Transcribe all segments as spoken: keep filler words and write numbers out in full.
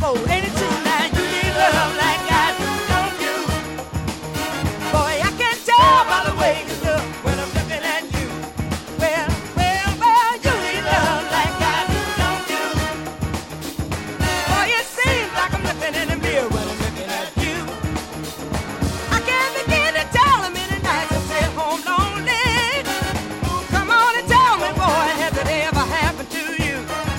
hold. Ain't it true now? You need love like I do, don't you? Boy, I can tell by the way you look when I'm looking at you. Well, well, well, you need love like I do, don't you? Boy, it seems like I'm looking in the mirror when I'm looking at you. I can't begin to tell how many nights I stay home lonely. Ooh, come on and tell me, boy, has it ever happened to you?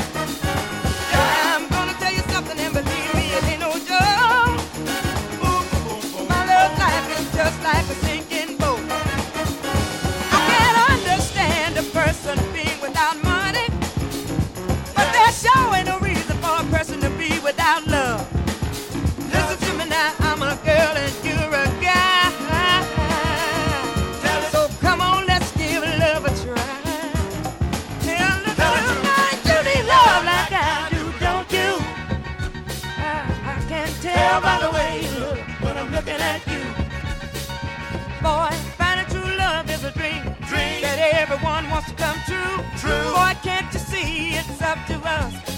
I'm gonna tell you something and believe me, it ain't no joke. Ooh, my love life is just like a sinking boat. I can't understand a person being without money, but there sure ain't no reason for a person to be without love. Listen to me now, I'm a girl and you're a guy. So come on, let's give love a try. Tell the truth, you need love like I do, don't you? I, I can tell by the way you look when I'm looking at you. Boy, finding true love is a dream, dream that everyone wants to come true. True. Boy, can't you see it's up to us?